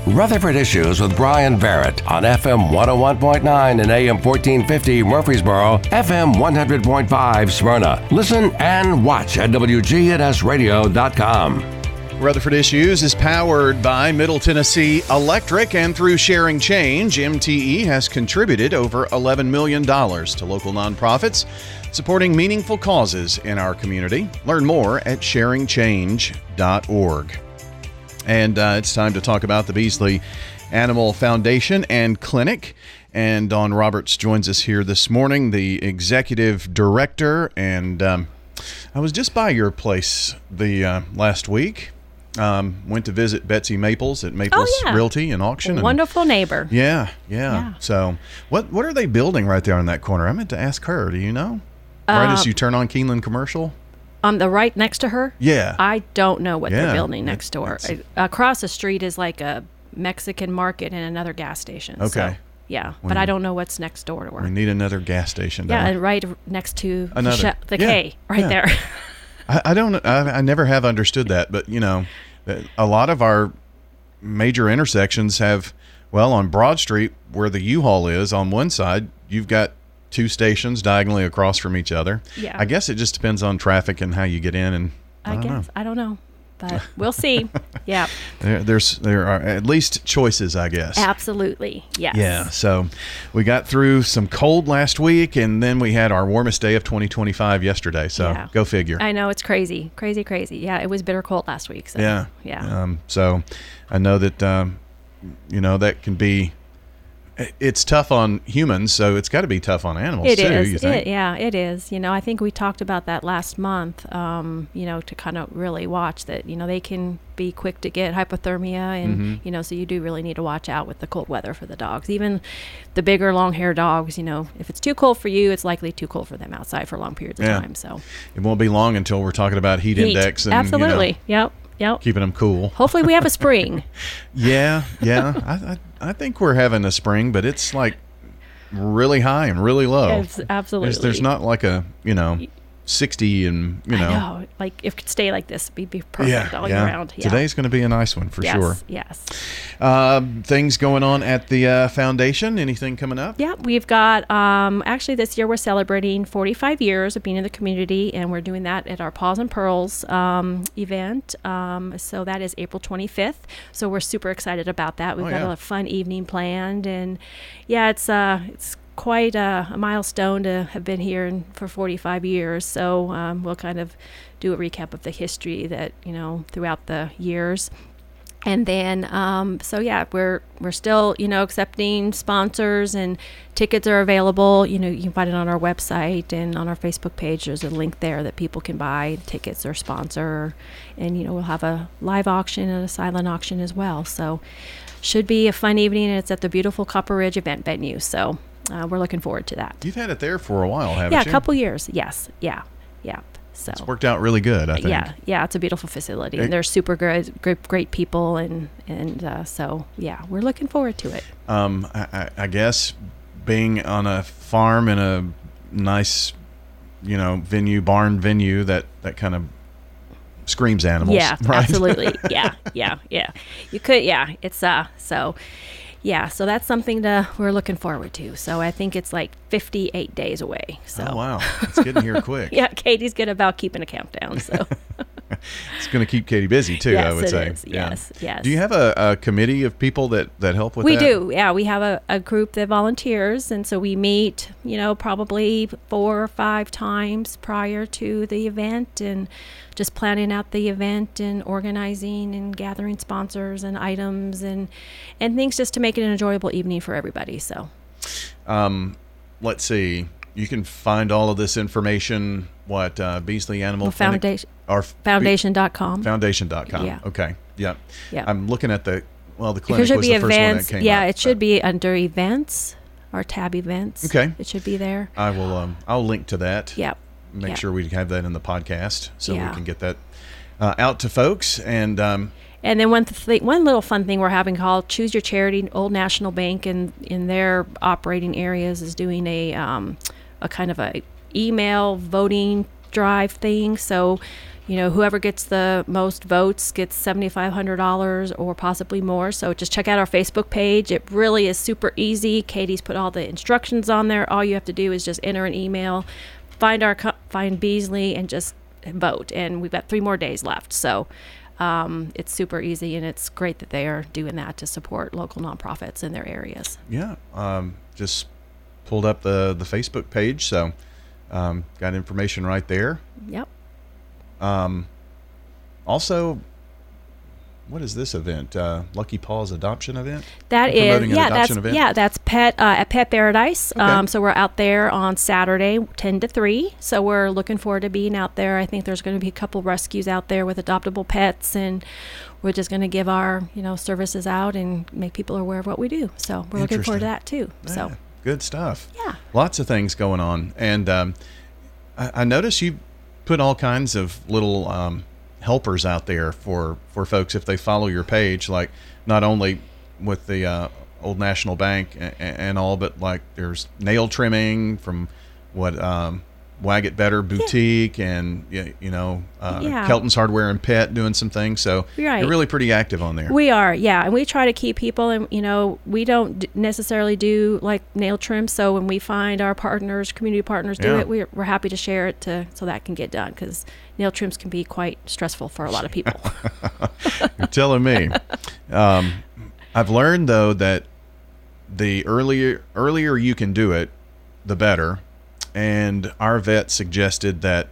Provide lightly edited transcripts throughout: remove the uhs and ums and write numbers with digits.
Rutherford Issues with Brian Barrett on FM 101.9 and AM 1450 Murfreesboro, FM 100.5 Smyrna. Listen and watch at WGNSradio.com. Rutherford Issues is powered by Middle Tennessee Electric, and through Sharing Change, MTE has contributed over $11 million to local nonprofits supporting meaningful causes in our community. Learn more at sharingchange.org. And it's time to talk about the Beasley Animal Foundation and Clinic. And Dawn Roberts joins us here this morning, the executive director. And I was just by your place the last week. Went to visit Betsy Maples at Maples Realty and Auction. Wonderful neighbor. Yeah. So what are they building right there on that corner? I meant to ask her. Do you know? Right as you turn on Keeneland Commercial? On the right next to her? Yeah. I don't know what they're building next door. Across the street is like a Mexican market and another gas station. Okay. So, but I don't know what's next door to her. We need another gas station. And right next to another. the K, there. I never have understood that, but a lot of our major intersections have, on Broad Street where the U-Haul is on one side, you've got two stations diagonally across from each other. Yeah. I guess it just depends on traffic and how you get in, and I don't know, but we'll see. Yeah. There are at least choices, I guess. Absolutely. Yes. Yeah. So we got through some cold last week, and then we had our warmest day of 2025 yesterday. So go figure. I know, it's crazy. Yeah. It was bitter cold last week. So, yeah. So I know that, that can be, it's tough on humans, so it's got to be tough on animals too. You think? It is. I think we talked about that last month. To kind of really watch that. They can be quick to get hypothermia, and so you do really need to watch out with the cold weather for the dogs. Even the bigger, long-haired dogs. If it's too cold for you, it's likely too cold for them outside for long periods of time. So it won't be long until we're talking about heat index. And, absolutely. Yep. Keeping them cool. Hopefully we have a spring. Yeah. I think we're having a spring, but it's like really high and really low. Absolutely. There's not like a, 60 and, I know. Like, if it could stay like this, it'd be perfect all year round. Yeah. Today's going to be a nice one for sure. Yes. Things going on at the foundation? Anything coming up? Yeah, we've got, actually this year we're celebrating 45 years of being in the community, and we're doing that at our Paws and Pearls event. So that is April 25th. So we're super excited about that. We've got a fun evening planned, and it's quite a milestone to have been here for 45 years. So we'll kind of do a recap of the history that, throughout the years. And then, we're still, accepting sponsors, and tickets are available. You can find it on our website and on our Facebook page. There's a link there that people can buy tickets or sponsor. And, we'll have a live auction and a silent auction as well. So should be a fun evening, and it's at the beautiful Copper Ridge event venue. So we're looking forward to that. You've had it there for a while, haven't you? Yeah, a couple years. Yes. Yeah. So it's worked out really good, I think. Yeah, it's a beautiful facility, and they're super great people, and so we're looking forward to it. I guess being on a farm in a nice, barn venue, that kind of screams animals. Yeah, right? Absolutely. Yeah. You could. Yeah, it's so. Yeah, so that's something we're looking forward to. So I think it's like 58 days away. So. Oh, wow. It's getting here quick. Yeah, Katie's good about keeping a countdown. So it's going to keep Katie busy, too, I would say. Yes. Do you have a committee of people that help with that? We do. Yeah, we have a group that volunteers. And so we meet, probably 4 or 5 times prior to the event, and just planning out the event and organizing and gathering sponsors and items and things, just to make it an enjoyable evening for everybody. So, let's see. You can find all of this information, Beasley Animal Clinic? Foundation.com. Foundation.com. Yeah. Okay. Yeah. I'm looking at the clinic was the events. First one that came up. It should be under events or tab events. Okay. It should be there. I will, I'll link to that. Yep. Make sure we have that in the podcast so we can get that out to folks. And then one little fun thing we're having called Choose Your Charity. Old National Bank in their operating areas is doing a kind of a email voting drive thing. So, whoever gets the most votes gets $7,500 or possibly more. So just check out our Facebook page. It really is super easy. Katie's put all the instructions on there. All you have to do is just enter an email, find Beasley, and just vote. And we've got 3 more days left. So it's super easy, and it's great that they are doing that to support local nonprofits in their areas. Yeah. Just pulled up the Facebook page, so got information right there. Yep. Also, what is this event? Lucky Paws adoption event? That You're is, promoting an adoption event? That's Pet at Pet Paradise. Okay. So we're out there on Saturday, 10 to 3. So we're looking forward to being out there. I think there's going to be a couple rescues out there with adoptable pets, and we're just going to give our services out and make people aware of what we do. So we're looking forward to that too. Yeah, So good stuff. Yeah. Lots of things going on, and I noticed you put all kinds of little helpers out there for folks if they follow your page, like not only with the Old National Bank and all, but like there's nail trimming from Wag It Better Boutique and Kelton's Hardware and Pet doing some things. So Right. you're really pretty active on there. we are, yeah, and we try to keep people, and we don't necessarily do like nail trim. So when we find our partners, community partners do Yeah. it, we're happy to share it so that can get done, because nail trims can be quite stressful for a lot of people. You're telling me. I've learned though that the earlier you can do it, the better. And our vet suggested that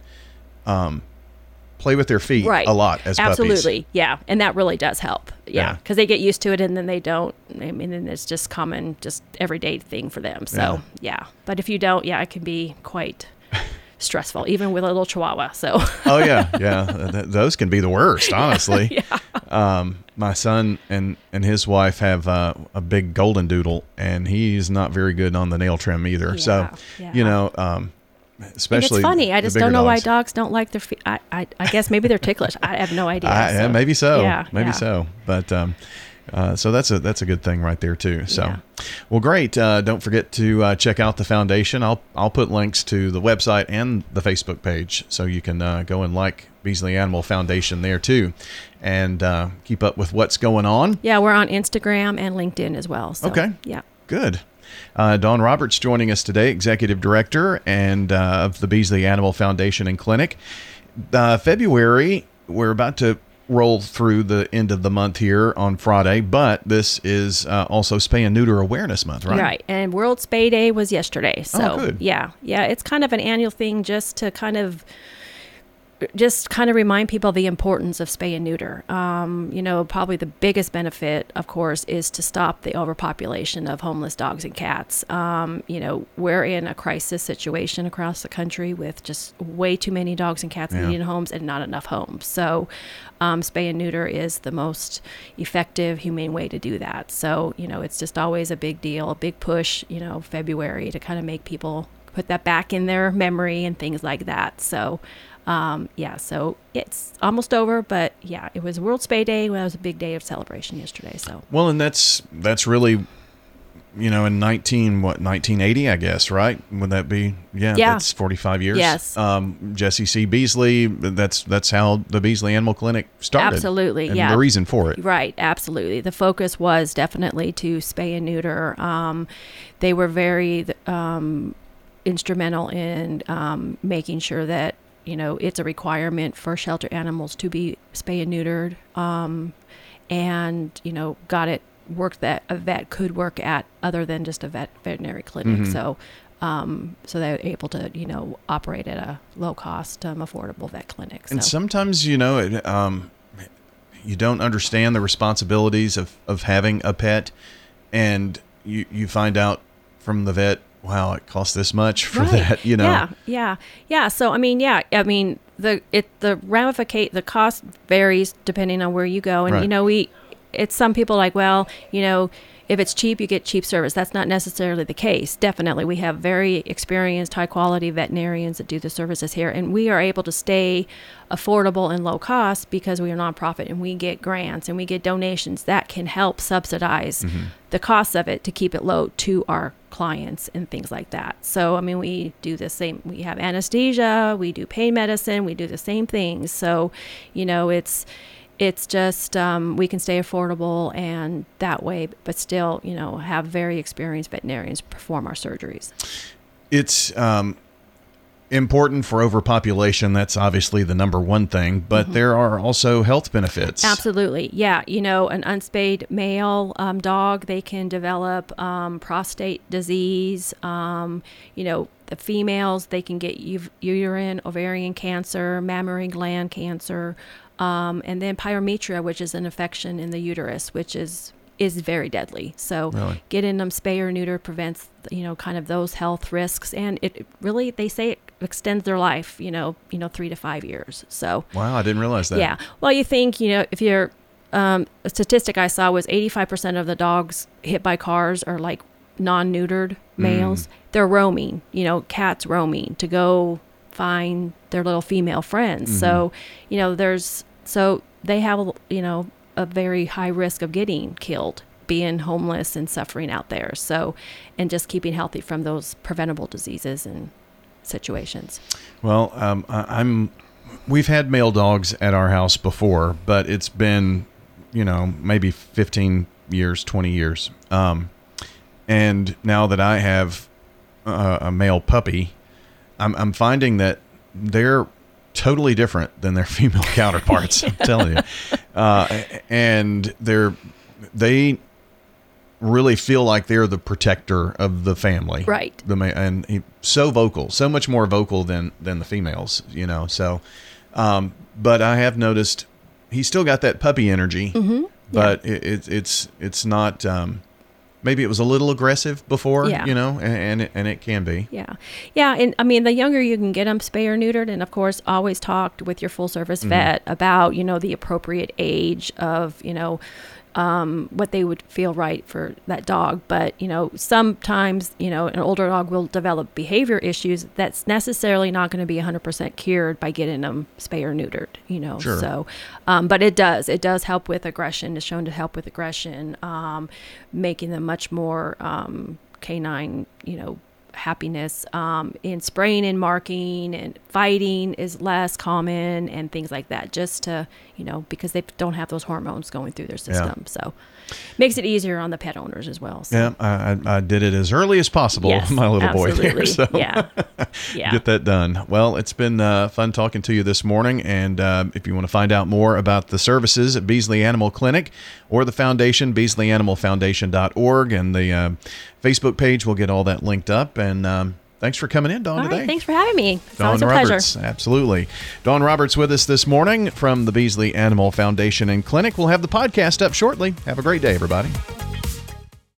play with their feet Right. a lot as puppies. Absolutely, yeah, and that really does help. Yeah. Yeah, because they get used to it, and then they don't. I mean, and it's just common, just everyday thing for them. So yeah, but if you don't, it can be quite stressful, even with a little Chihuahua. So Oh yeah, those can be the worst, honestly. My son and his wife have a big golden doodle, and he's not very good on the nail trim either. So, yeah. especially and it's funny. I the just bigger don't know why dogs. dogs don't like their feet. I guess maybe they're ticklish. I have no idea. Yeah, maybe so. Yeah, maybe yeah. so. But so that's a good thing right there too. So, Yeah. well, great. Don't forget to check out the foundation. I'll put links to the website and the Facebook page, so you can go and like Beasley Animal Foundation there too, and keep up with what's going on. Yeah, we're on Instagram and LinkedIn as well. So, Okay. Yeah. Good. Dawn Roberts joining us today, Executive Director and of the Beasley Animal Foundation and Clinic. February, we're about to roll through the end of the month here on Friday, but this is also Spay and Neuter Awareness Month, right? Right. And World Spay Day was yesterday. So, good. yeah, it's kind of an annual thing just to kind of remind people the importance of spay and neuter. Probably the biggest benefit, of course, is to stop the overpopulation of homeless dogs and cats. We're in a crisis situation across the country with just way too many dogs and cats needing homes and not enough homes. So spay and neuter is the most effective, humane way to do that. So, it's just always a big deal, a big push, February, to kind of make people put that back in their memory and things like that. So, so it's almost over, but it was World Spay Day. Well, it was a big day of celebration yesterday. So, well, and that's really, in 1980, I guess, right? Would that be? Yeah. That's 45 years. Yes. Jesse C. Beasley. That's how the Beasley Animal Clinic started. Absolutely. And yeah. the reason for it. Right. Absolutely. The focus was definitely to spay and neuter. They were very instrumental in making sure that it's a requirement for shelter animals to be spay and neutered, and got it work that a vet could work at other than just a veterinary clinic. Mm-hmm. So they were able to operate at a low cost, affordable vet clinic. So. And sometimes you don't understand the responsibilities of having a pet, and you find out from the vet, wow, it costs this much for that, Yeah. So, the cost varies depending on where you go. And, Right. it's some people like, well, if it's cheap, you get cheap service. That's not necessarily the case. Definitely, we have very experienced, high-quality veterinarians that do the services here, and we are able to stay affordable and low cost because we are nonprofit, and we get grants and we get donations that can help subsidize the costs of it to keep it low to our clients and things like that. So, I mean, we do the same. We have anesthesia, we do pain medicine, we do the same things. So, you know, it's just we can stay affordable and that way, but still, you know, have very experienced veterinarians perform our surgeries. It's important for overpopulation. That's obviously the number one thing, but there are also health benefits. Absolutely. Yeah. You know, an unspayed male dog, they can develop prostate disease. You know, the females, they can get uterine, ovarian cancer, mammary gland cancer, and then pyometria, which is an infection in the uterus, which is very deadly. So getting them spay or neuter prevents, you know, kind of those health risks. And it really, they say it extends their life, you know, 3 to 5 years. So. Wow. I didn't realize that. Yeah. Well, you think, you know, if you're, a statistic I saw was 85% of the dogs hit by cars are like non-neutered males. They're roaming, you know, cats roaming to go find their little female friends. So, you know, so they have, you know, a very high risk of getting killed, being homeless and suffering out there. So, and just keeping healthy from those preventable diseases and situations. Well, we've had male dogs at our house before, but it's been, you know, maybe 15 years, 20 years. And now that I have a male puppy, I'm finding that they're totally different than their female counterparts. I'm telling you. And they really feel like they're the protector of the family. Right. And he's so vocal, so much more vocal than the females, you know. So, but I have noticed he's still got that puppy energy, but it's not, maybe it was a little aggressive before, you know, and it can be. Yeah. Yeah. And I mean, the younger you can get them spay or neutered, and of course, always talk with your full service vet about, you know, the appropriate age of, you know, what they would feel right for that dog. But, you know, sometimes, you know, an older dog will develop behavior issues that's necessarily not going to be 100% cured by getting them spay or neutered, you know. Sure. So, but it does help with aggression. It's shown to help with aggression, making them much more canine, you know, happiness. In spraying and marking and fighting is less common and things like that, just to, you know, because they don't have those hormones going through their system. So makes it easier on the pet owners as well. So. Yeah, I did it as early as possible. Yes, my little absolutely. boy there. So yeah. Get that done. Well, it's been fun talking to you this morning. And if you want to find out more about the services at Beasley Animal Clinic or the foundation, BeasleyAnimalFoundation.org, and the Facebook page, we'll get all that linked up. And thanks for coming in, Dawn, all today. Right, thanks for having me. It's Dawn always a Roberts, pleasure. Absolutely. Dawn Roberts with us this morning from the Beasley Animal Foundation and Clinic. We'll have the podcast up shortly. Have a great day, everybody.